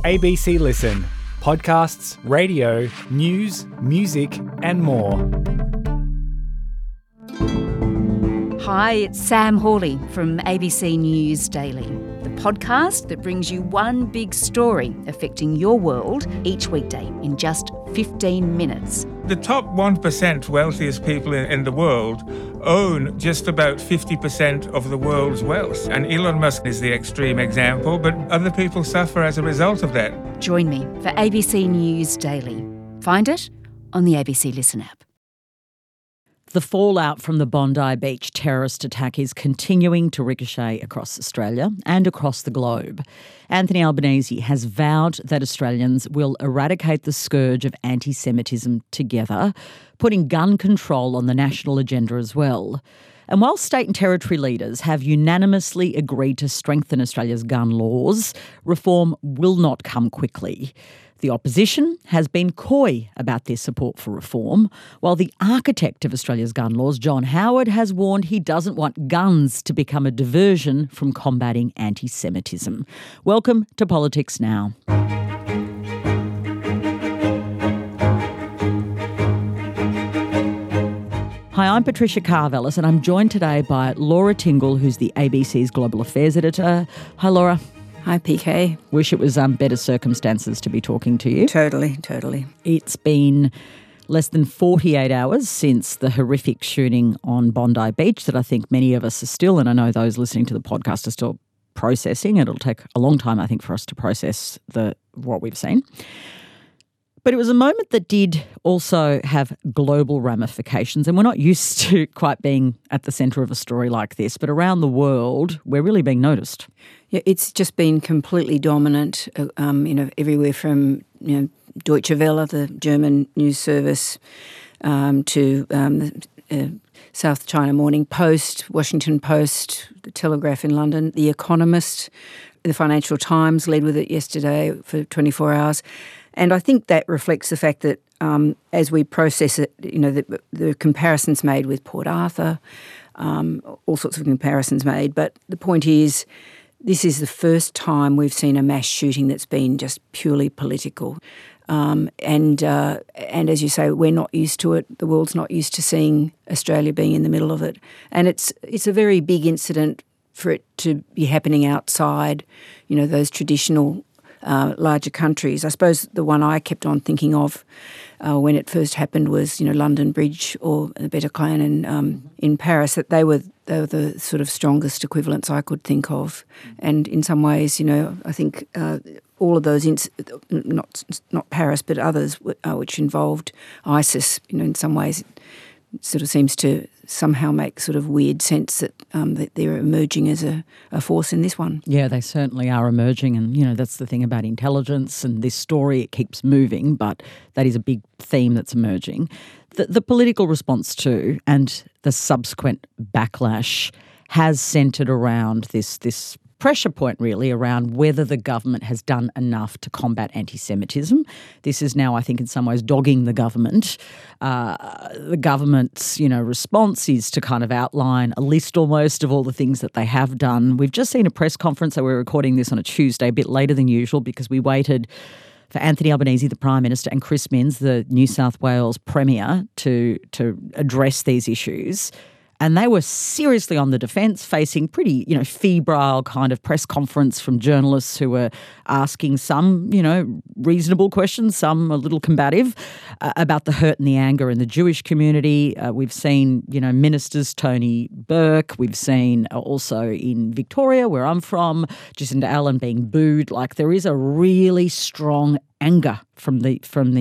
ABC Listen. Podcasts, radio, news, music and more. Hi, it's Sam Hawley from ABC News Daily, the podcast that brings you one big story affecting your world each weekday in just 15 minutes. The top 1% wealthiest people in the world own just about 50% of the world's wealth. And Elon Musk is the extreme example, but other people suffer as a result of that. Join me for ABC News Daily. Find it on the ABC Listen app. The fallout from the Bondi Beach terrorist attack is continuing to ricochet across Australia and across the globe. Anthony Albanese has vowed that Australians will eradicate the scourge of anti-Semitism together, putting gun control on the national agenda as well. And while state and territory leaders have unanimously agreed to strengthen Australia's gun laws, reform will not come quickly. The opposition has been coy about their support for reform, while the architect of Australia's gun laws, John Howard, has warned he doesn't want guns to become a diversion from combating anti-Semitism. Welcome to Politics Now. Hi, I'm Patricia Karvelis and I'm joined today by Laura Tingle, who's the ABC's Global Affairs Editor. Hi, Laura. Hi, PK. Wish it was better circumstances to be talking to you. Totally. It's been less than 48 hours since the horrific shooting on Bondi Beach that I think many of us are still, and I know those listening to the podcast are still processing. It'll take a long time, I think, for us to process what we've seen. But it was a moment that did also have global ramifications, and we're not used to quite being at the centre of a story like this, but around the world, we're really being noticed. Yeah, it's just been completely dominant, everywhere from, Deutsche Welle, the German news service, to the South China Morning Post, Washington Post, the Telegraph in London, The Economist, the Financial Times led with it yesterday for 24 hours. And I think that reflects the fact that as we process it, the comparisons made with Port Arthur, all sorts of comparisons made. But the point is, this is the first time we've seen a mass shooting that's been just purely political. And as you say, we're not used to it. The world's not used to seeing Australia being in the middle of it. And it's a very big incident for it to be happening outside, those traditional larger countries. I suppose the one I kept on thinking of when it first happened was, London Bridge or the Bataclan in Paris, that they were the sort of strongest equivalents I could think of. And in some ways, I think all of those, not Paris, but others which involved ISIS, in some ways it sort of seems to somehow make sort of weird sense that they're emerging as a force in this one. Yeah, they certainly are emerging, and that's the thing about intelligence and this story, it keeps moving, but that is a big theme that's emerging. The political response to and the subsequent backlash has centred around this pressure point really around whether the government has done enough to combat anti-Semitism. This is now, I think, in some ways dogging the government. The government's, response is to kind of outline a list almost of all the things that they have done. We've just seen a press conference, so we're recording this on a Tuesday, a bit later than usual because we waited for Anthony Albanese, the Prime Minister, and Chris Minns, the New South Wales Premier, to address these issues. And they were seriously on the defence, facing pretty, febrile kind of press conference from journalists who were asking some, reasonable questions, some a little combative, about the hurt and the anger in the Jewish community. We've seen, ministers, Tony Burke. We've seen also in Victoria, where I'm from, Jacinda Allen being booed. Like, there is a really strong anger from the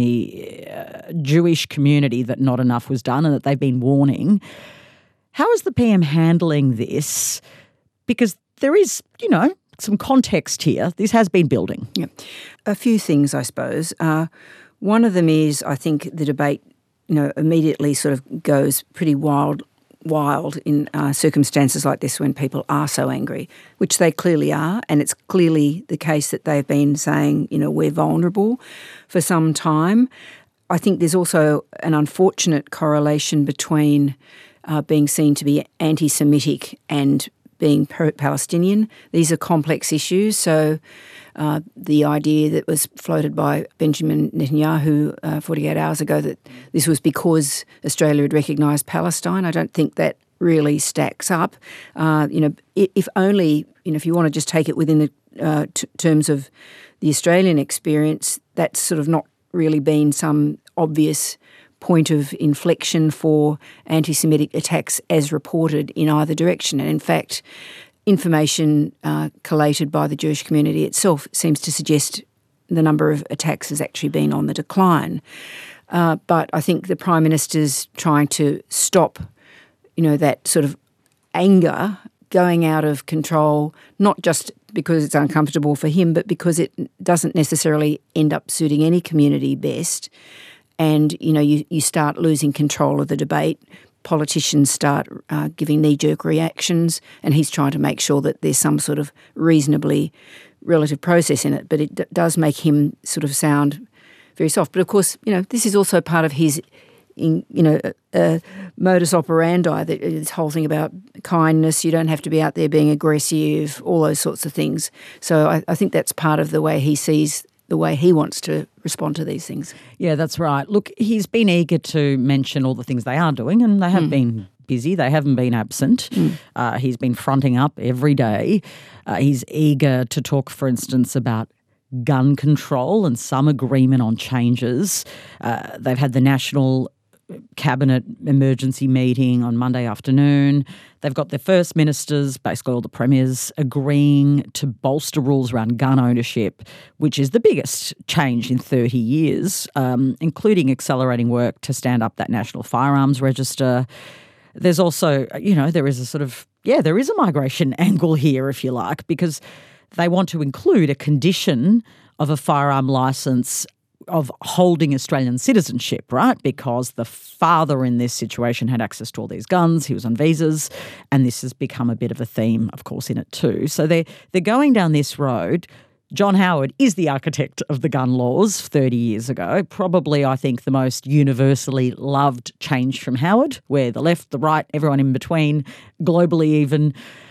Jewish community that not enough was done and that they've been warning. How is the PM handling this? Because there is, some context here. This has been building. Yeah. A few things, I suppose. One of them is, I think, the debate, immediately sort of goes pretty wild in circumstances like this when people are so angry, which they clearly are. And it's clearly the case that they've been saying, we're vulnerable for some time. I think there's also an unfortunate correlation between being seen to be anti-Semitic and being pro-Palestinian. These are complex issues, so the idea that was floated by Benjamin Netanyahu 48 hours ago that this was because Australia had recognised Palestine, I don't think that really stacks up. If only, if you want to just take it within the terms of the Australian experience, that's sort of not really been some obvious point of inflection for anti-Semitic attacks as reported in either direction. And in fact, information collated by the Jewish community itself seems to suggest the number of attacks has actually been on the decline. But I think the Prime Minister's trying to stop, that sort of anger going out of control, not just because it's uncomfortable for him, but because it doesn't necessarily end up suiting any community best. And, you start losing control of the debate. Politicians start giving knee-jerk reactions, and he's trying to make sure that there's some sort of reasonably relative process in it. But it does make him sort of sound very soft. But, of course, this is also part of his, modus operandi, this whole thing about kindness. You don't have to be out there being aggressive, all those sorts of things. So I think that's part of the way he sees the way he wants to respond to these things. Yeah, that's right. Look, he's been eager to mention all the things they are doing, and they have been busy. They haven't been absent. He's been fronting up every day. He's eager to talk, for instance, about gun control and some agreement on changes. They've had the National Cabinet emergency meeting on Monday afternoon. They've got their first ministers, basically all the premiers, agreeing to bolster rules around gun ownership, which is the biggest change in 30 years, including accelerating work to stand up that National Firearms Register. There's also, there is there is a migration angle here, if you like, because they want to include a condition of a firearm licence of holding Australian citizenship, right? Because the father in this situation had access to all these guns, he was on visas, and this has become a bit of a theme, of course, in it too. So they're going down this road. John Howard is the architect of the gun laws 30 years ago, probably, I think, the most universally loved change from Howard, where the left, the right, everyone in between, globally even,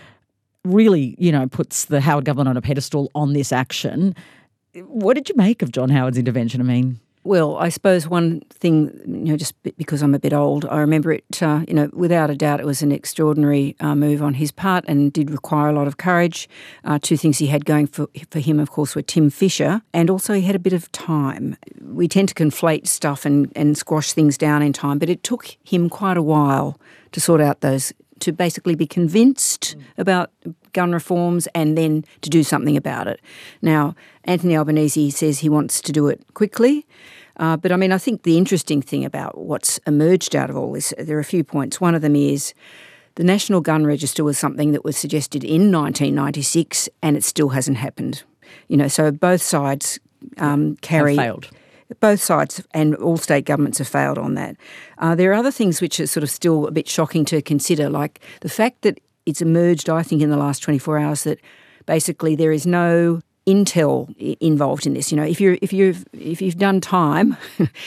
really, puts the Howard government on a pedestal on this action. What did you make of John Howard's intervention? I mean, well, I suppose one thing, just because I'm a bit old, I remember it, without a doubt it was an extraordinary move on his part and did require a lot of courage. Two things he had going for him, of course, were Tim Fischer, and also he had a bit of time. We tend to conflate stuff and squash things down in time, but it took him quite a while to sort out those, to basically be convinced about gun reforms and then to do something about it. Now, Anthony Albanese says he wants to do it quickly, but I think the interesting thing about what's emerged out of all this, there are a few points. One of them is the National Gun Register was something that was suggested in 1996 and it still hasn't happened. So both sides have failed. Both sides and all state governments have failed on that. There are other things which are sort of still a bit shocking to consider, like the fact that it's emerged, I think, in the last 24 hours that basically there is no intel involved in this. If you've done time,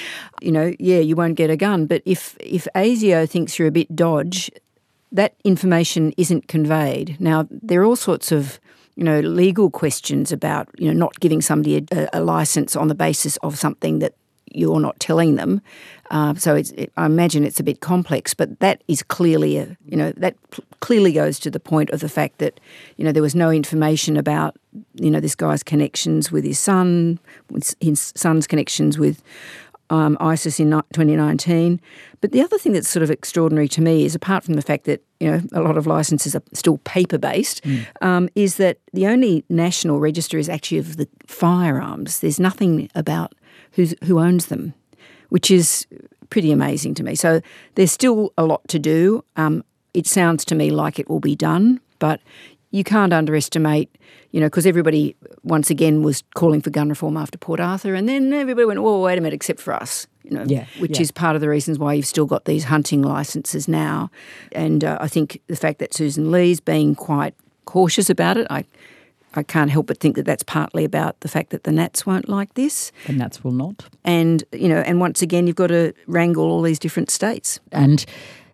you won't get a gun. But if ASIO thinks you're a bit dodge, that information isn't conveyed. Now, there are all sorts of legal questions about, not giving somebody a licence on the basis of something that you're not telling them. So I imagine it's a bit complex, but that is clearly clearly goes to the point of the fact that, there was no information about, this guy's connections with his son, his son's connections with ISIS in 2019. But the other thing that's sort of extraordinary to me is, apart from the fact that, a lot of licences are still paper-based, is that the only national register is actually of the firearms. There's nothing about who owns them, which is pretty amazing to me. So there's still a lot to do. It sounds to me like it will be done, but you can't underestimate, because everybody, once again, was calling for gun reform after Port Arthur, and then everybody went, well, wait a minute, except for us, which is part of the reasons why you've still got these hunting licences now. And I think the fact that Susan Lee's being quite cautious about it, I can't help but think that that's partly about the fact that the Nats won't like this. The Nats will not. And, and once again, you've got to wrangle all these different states. And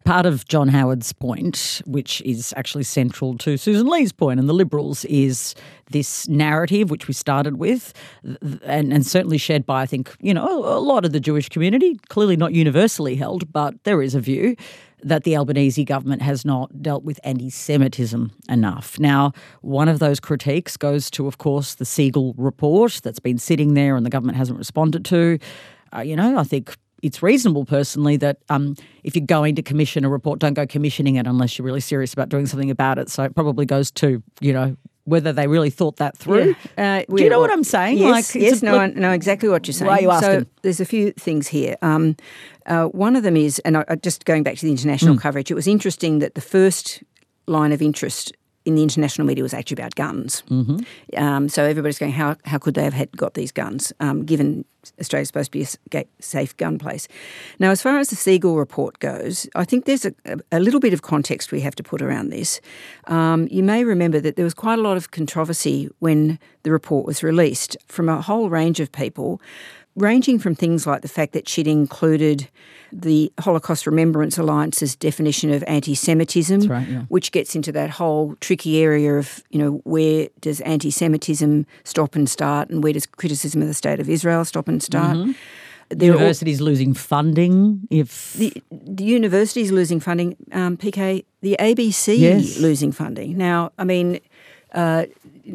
Part of John Howard's point, which is actually central to Susan Lee's point and the Liberals, is this narrative which we started with and certainly shared by, I think, a lot of the Jewish community, clearly not universally held, but there is a view that the Albanese government has not dealt with anti-Semitism enough. Now, one of those critiques goes to, of course, the Siegel report that's been sitting there and the government hasn't responded to. I think it's reasonable personally that if you're going to commission a report, don't go commissioning it unless you're really serious about doing something about it. So it probably goes to, whether they really thought that through. Yeah. Do you know what I'm saying? Yes, I know exactly what you're saying. Why are you asking? So there's a few things here. One of them is, and just going back to the international coverage, it was interesting that the first line of interest in the international media was actually about guns. Mm-hmm. So everybody's going, how could they have got these guns, given Australia's supposed to be a safe gun place? Now, as far as the Siegel report goes, I think there's a little bit of context we have to put around this. You may remember that there was quite a lot of controversy when the report was released from a whole range of people, ranging from things like the fact that she'd included the Holocaust Remembrance Alliance's definition of anti-Semitism, That's right, yeah. which gets into that whole tricky area of, where does anti-Semitism stop and start and where does criticism of the State of Israel stop and start. Mm-hmm. The university's losing funding if... The university's losing funding, PK, the ABC losing funding. Now, I mean, the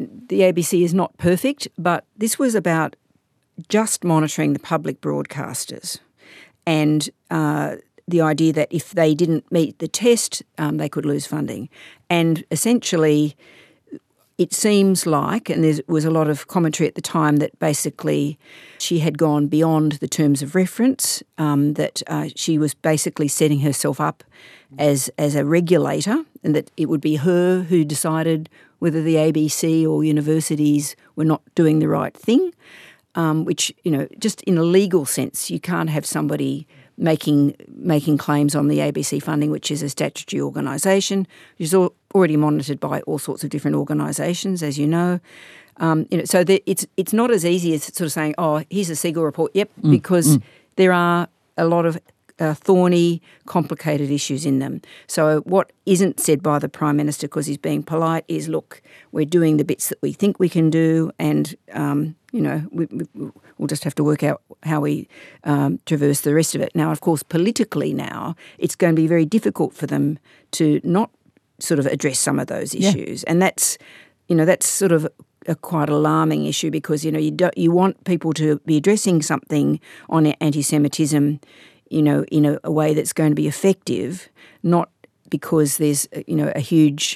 ABC is not perfect, but this was about just monitoring the public broadcasters and the idea that if they didn't meet the test, they could lose funding. And essentially, it seems like, and there was a lot of commentary at the time, that basically she had gone beyond the terms of reference, that she was basically setting herself up as a regulator, and that it would be her who decided whether the ABC or universities were not doing the right thing. Which, just in a legal sense, you can't have somebody making claims on the ABC funding, which is a statutory organisation, which is already monitored by all sorts of different organisations, as you know. So it's not as easy as sort of saying, oh, here's a Siegel report, because there are a lot of thorny, complicated issues in them. So what isn't said by the Prime Minister because he's being polite is, look, we're doing the bits that we think we can do, and we'll just have to work out how we traverse the rest of it. Now, of course, politically now, it's going to be very difficult for them to not sort of address some of those issues. And that's sort of a quite alarming issue because, you want people to be addressing something on anti-Semitism, in a way that's going to be effective, not because there's, a huge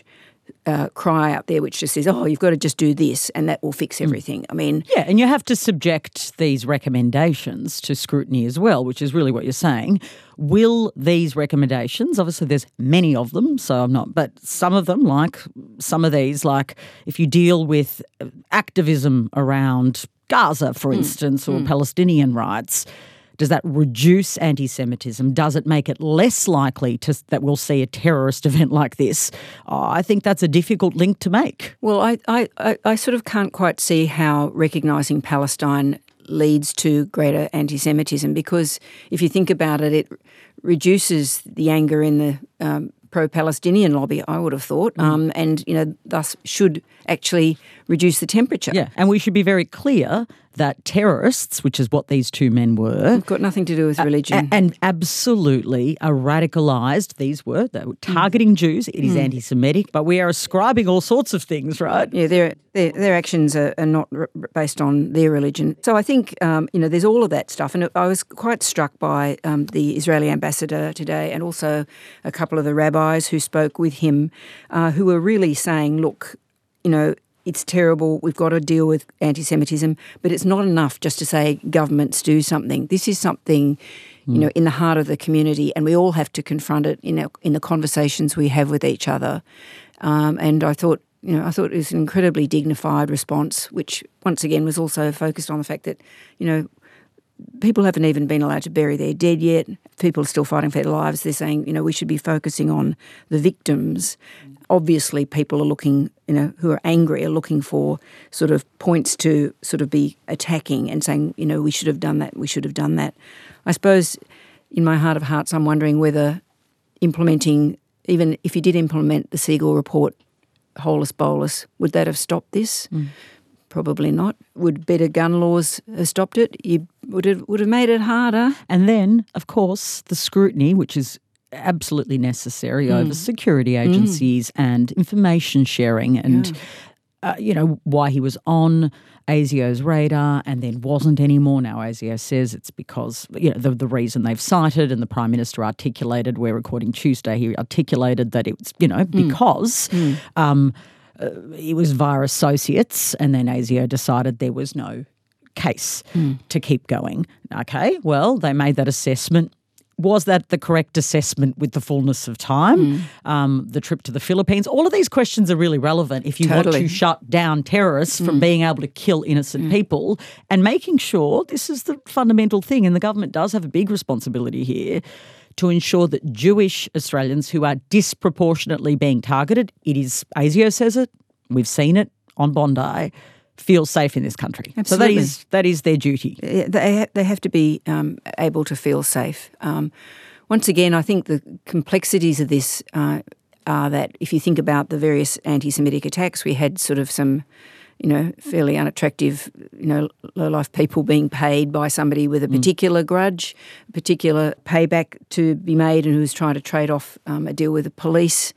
cry out there which just says, oh, you've got to just do this and that will fix everything. I mean... Yeah, and you have to subject these recommendations to scrutiny as well, which is really what you're saying. Will these recommendations, obviously there's many of them, so I'm not, but some of them, like some of these, like if you deal with activism around Gaza, for instance, or Palestinian rights, does that reduce anti-Semitism? Does it make it less likely that we'll see a terrorist event like this? I think that's a difficult link to make. Well, I sort of can't quite see how recognising Palestine leads to greater anti-Semitism because if you think about it, it reduces the anger in the pro-Palestinian lobby, I would have thought, and, thus should actually reduce the temperature. Yeah, and we should be very clear that terrorists, which is what these two men were... Got nothing to do with religion. And absolutely are radicalised, they were targeting Jews. It is anti-Semitic, but we are ascribing all sorts of things, right? Yeah, their actions are not based on their religion. So I think, there's all of that stuff. And I was quite struck by the Israeli ambassador today and also a couple of the rabbis who spoke with him who were really saying, look, it's terrible, we've got to deal with anti-Semitism, but it's not enough just to say governments do something. This is something, in the heart of the community, and we all have to confront it in the conversations we have with each other. And I thought it was an incredibly dignified response, which once again was also focused on the fact that, people haven't even been allowed to bury their dead yet. People are still fighting for their lives. They're saying, we should be focusing on the victims. Obviously, people are looking, who are angry, are looking for sort of points to sort of be attacking and saying, we should have done that, we should have done that. I suppose in my heart of hearts, I'm wondering whether, implementing, even if you did implement the Siegel report, holus bolus, would that have stopped this? Probably not. Would better gun laws have stopped it? You would have made it harder. And then, of course, the scrutiny, which is absolutely necessary over security agencies and information sharing and, why he was on ASIO's radar and then wasn't anymore. Now ASIO says it's because, the reason they've cited, and the Prime Minister articulated, we're recording Tuesday, he articulated that it's, because it was via associates, and then ASIO decided there was no case to keep going. Okay, well, they made that assessment. Was that the correct assessment with the fullness of time? The trip to the Philippines? All of these questions are really relevant if you want to shut down terrorists from being able to kill innocent people, and making sure, this is the fundamental thing, and the government does have a big responsibility here, to ensure that Jewish Australians who are disproportionately being targeted, it is, ASIO says it, we've seen it on Bondi, feel safe in this country. Absolutely. So that is their duty. They have to be able to feel safe. Once again, I think the complexities of this are that if you think about the various anti-Semitic attacks, we had sort of some, fairly unattractive, low-life people being paid by somebody with a particular grudge, a particular payback to be made, and who was trying to trade off a deal with the police,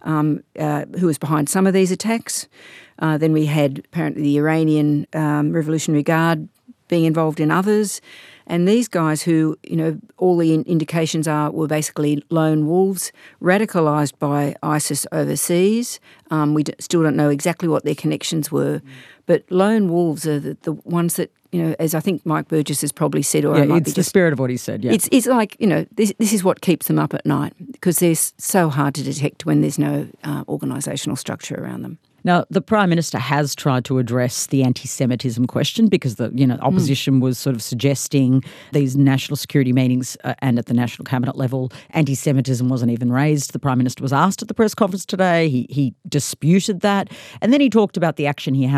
who was behind some of these attacks. Then we had apparently the Iranian Revolutionary Guard being involved in others. And these guys who, all the indications were basically lone wolves, radicalised by ISIS overseas. We still don't know exactly what their connections were. But lone wolves are the ones that, as I think Mike Burgess has probably said, or it's the spirit of what he said, yeah. It's like, this is what keeps them up at night, because they're so hard to detect when there's no organisational structure around them. Now, the Prime Minister has tried to address the anti-Semitism question, because the opposition was sort of suggesting these national security meetings and at the national cabinet level, anti-Semitism wasn't even raised. The Prime Minister was asked at the press conference today. He disputed that. And then he talked about the action he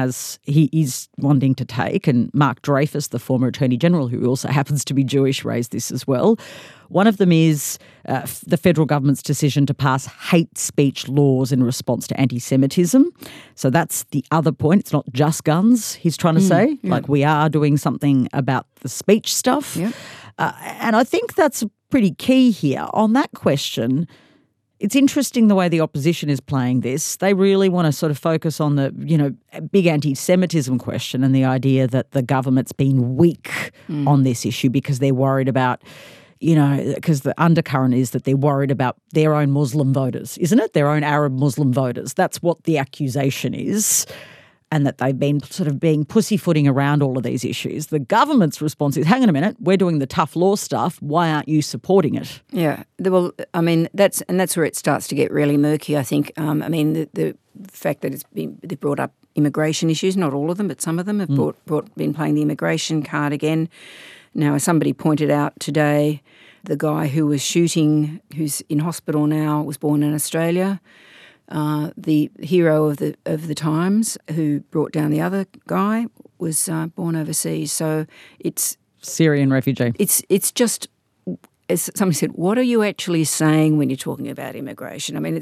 is wanting to take. And Mark Dreyfus, the former Attorney General, who also happens to be Jewish, raised this as well. One of them is the federal government's decision to pass hate speech laws in response to anti-Semitism. So that's the other point. It's not just guns, he's trying to say. Yeah. Like, we are doing something about the speech stuff. Yeah. And I think that's pretty key here. On that question, it's interesting the way the opposition is playing this. They really want to sort of focus on the, big anti-Semitism question and the idea that the government's been weak on this issue because they're worried about, because the undercurrent is that they're worried about their own Muslim voters, isn't it? Their own Arab Muslim voters. That's what the accusation is, and that they've been sort of being pussyfooting around all of these issues. The government's response is, hang on a minute, we're doing the tough law stuff. Why aren't you supporting it? Yeah, well, I mean, that's where it starts to get really murky, I think. The fact that they've brought up immigration issues, not all of them, but some of them have been playing the immigration card again. Now, as somebody pointed out today, the guy who was shooting, who's in hospital now, was born in Australia. The hero of the Times, who brought down the other guy, was born overseas. So it's Syrian refugee. It's just, as somebody said, what are you actually saying when you're talking about immigration? I mean,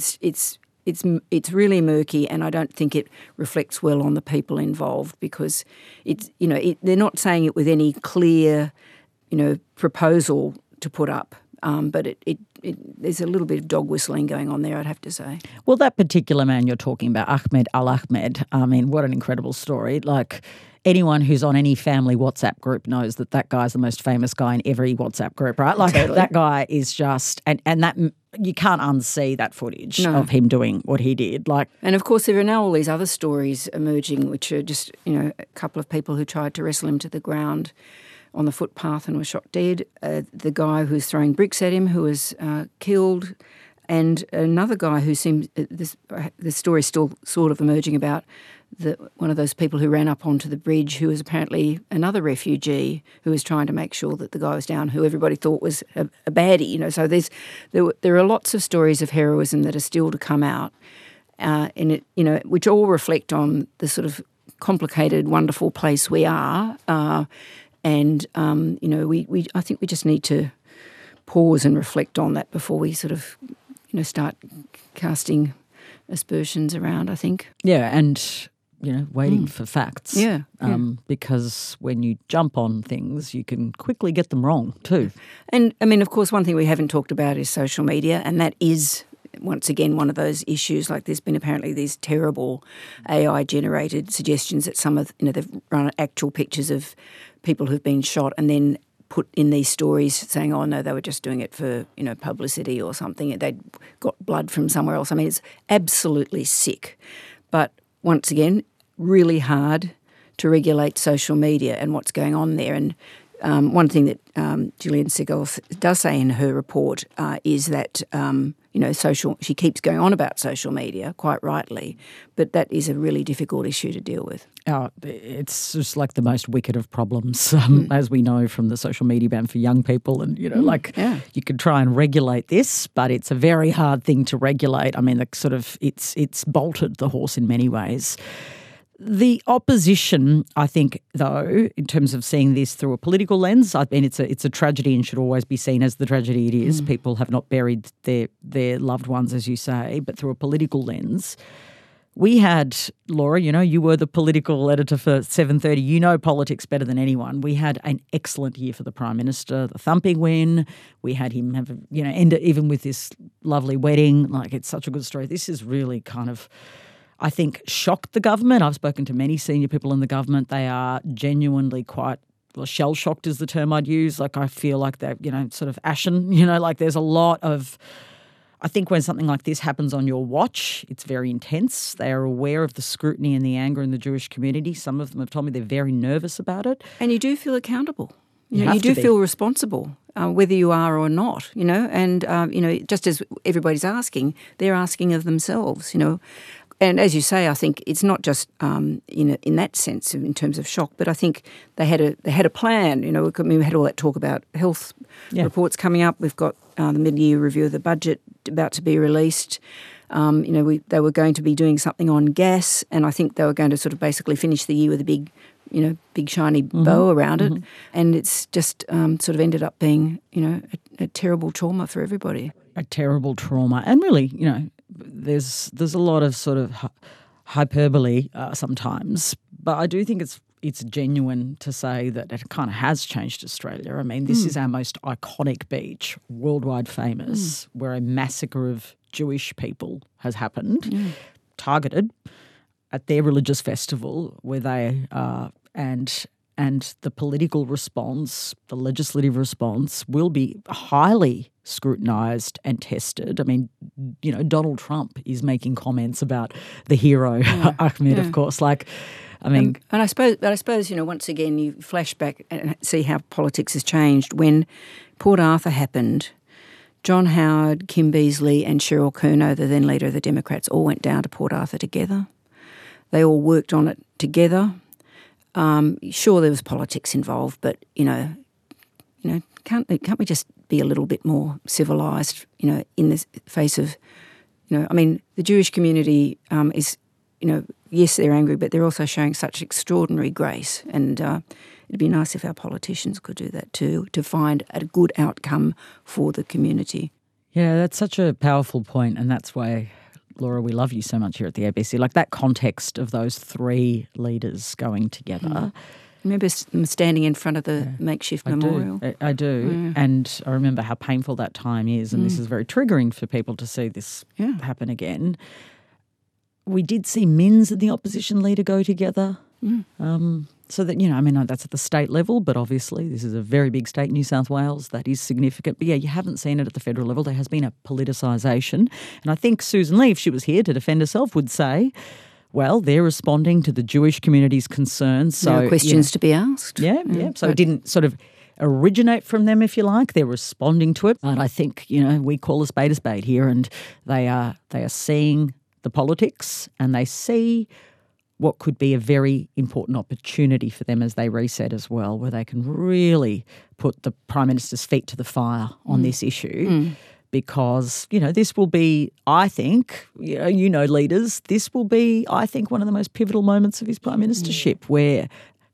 it's really murky, and I don't think it reflects well on the people involved, because they're not saying it with any clear, proposal to put up. But there's a little bit of dog whistling going on there, I'd have to say. Well, that particular man you're talking about, Ahmed Al-Ahmed, I mean, what an incredible story. Like, anyone who's on any family WhatsApp group knows that guy's the most famous guy in every WhatsApp group, right? Like, totally. That guy is just, and that, you can't unsee that footage of him doing what he did. And of course, there are now all these other stories emerging, which are just, a couple of people who tried to wrestle him to the ground on the footpath and was shot dead. The guy who was throwing bricks at him, who was killed, and another guy who seems, the story's still sort of emerging about one of those people who ran up onto the bridge, who was apparently another refugee who was trying to make sure that the guy was down, who everybody thought was a baddie. So there are lots of stories of heroism that are still to come out, which all reflect on the sort of complicated, wonderful place we are. I think we just need to pause and reflect on that before we sort of start casting aspersions around, I think. Yeah, and, waiting for facts. Yeah. Because when you jump on things, you can quickly get them wrong too. And, I mean, of course, one thing we haven't talked about is social media, and that is, once again, one of those issues. Like, there's been apparently these terrible AI-generated suggestions that some of, they've run actual pictures of people who've been shot and then put in these stories saying, oh, no, they were just doing it for, publicity or something. They'd got blood from somewhere else. I mean, it's absolutely sick. But once again, really hard to regulate social media and what's going on there. And one thing that Gillian Segal does say in her report is that, she keeps going on about social media, quite rightly, but that is a really difficult issue to deal with. It's just like the most wicked of problems, as we know from the social media ban for young people. And, you could try and regulate this, but it's a very hard thing to regulate. I mean, it's bolted the horse in many ways. The opposition, I think, though, in terms of seeing this through a political lens, I mean, it's a tragedy and should always be seen as the tragedy it is. People have not buried their loved ones, as you say, but through a political lens. We had, Laura, you were the political editor for 7:30. You know politics better than anyone. We had an excellent year for the Prime Minister, the thumping win. We had him have, end even with this lovely wedding. Like, it's such a good story. This is really kind of, I think, shocked the government. I've spoken to many senior people in the government. They are genuinely quite, shell-shocked is the term I'd use. Like, I feel like they're, sort of ashen. Like, there's a lot of, I think when something like this happens on your watch, it's very intense. They are aware of the scrutiny and the anger in the Jewish community. Some of them have told me they're very nervous about it. And you do feel accountable. You do feel responsible, whether you are or not, and, just as everybody's asking, they're asking of themselves, And as you say, I think it's not just in that sense in terms of shock, but I think they had a plan. We had all that talk about health reports coming up. We've got the mid-year review of the budget about to be released. They were going to be doing something on gas, and I think they were going to sort of basically finish the year with a big shiny bow around it, and it's just sort of ended up being a terrible trauma for everybody. A terrible trauma, and really, there's a lot of sort of hyperbole sometimes, but I do think it's genuine to say that it kind of has changed Australia. I mean, this is our most iconic beach, worldwide famous, where a massacre of Jewish people has happened, targeted at their religious festival, where they and the political response, the legislative response, will be highly scrutinised and tested. I mean, Donald Trump is making comments about the hero, Ahmed, of course. Like, I mean... And I suppose, once again, you flash back and see how politics has changed. When Port Arthur happened, John Howard, Kim Beazley and Cheryl Kernot, the then leader of the Democrats, all went down to Port Arthur together. They all worked on it together. Sure, there was politics involved, but can't we just be a little bit more civilised? In the face of, I mean, the Jewish community is, yes, they're angry, but they're also showing such extraordinary grace, and it'd be nice if our politicians could do that too, to find a good outcome for the community. Yeah, that's such a powerful point, and that's why, Laura, we love you so much here at the ABC. Like, that context of those three leaders going together. I remember them standing in front of the makeshift memorial. I do. Yeah. And I remember how painful that time is, and this is very triggering for people to see this happen again. We did see Minns and the opposition leader go together. So that, that's at the state level, but obviously this is a very big state, New South Wales. That is significant. But, you haven't seen it at the federal level. There has been a politicization. And I think Susan Lee, if she was here to defend herself, would say, well, they're responding to the Jewish community's concerns. So there are questions to be asked. So it didn't sort of originate from them, if you like. They're responding to it. And I think, we call a spade here, and they are seeing the politics, and they see what could be a very important opportunity for them as they reset as well, where they can really put the Prime Minister's feet to the fire on this issue. Because, this will be, I think, leaders, this will be, I think, one of the most pivotal moments of his Prime Ministership, where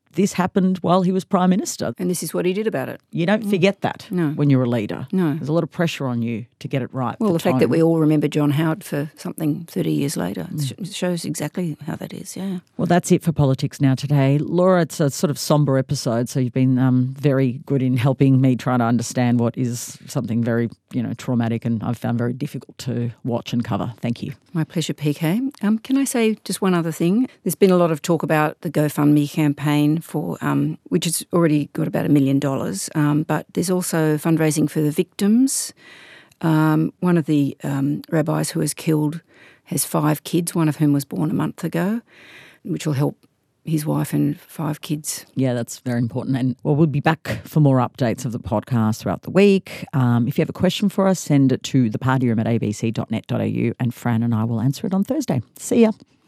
this happened while he was Prime Minister. And this is what he did about it. You don't forget that when you're a leader. No. There's a lot of pressure on you to get it right. Well, the fact that we all remember John Howard for something 30 years later shows exactly how that is, yeah. Well, that's it for Politics Now today. Laura, it's a sort of sombre episode, so you've been very good in helping me try to understand what is something very, traumatic and I've found very difficult to watch and cover. Thank you. My pleasure, PK. Can I say just one other thing? There's been a lot of talk about the GoFundMe campaign for which has already got about $1 million, but there's also fundraising for the victims. One of the rabbis who was killed has 5 kids, one of whom was born a month ago, which will help his wife and 5 kids. Yeah, that's very important. And we'll be back for more updates of the podcast throughout the week. If you have a question for us, send it to thepartyroom@abc.net.au and Fran and I will answer it on Thursday. See ya.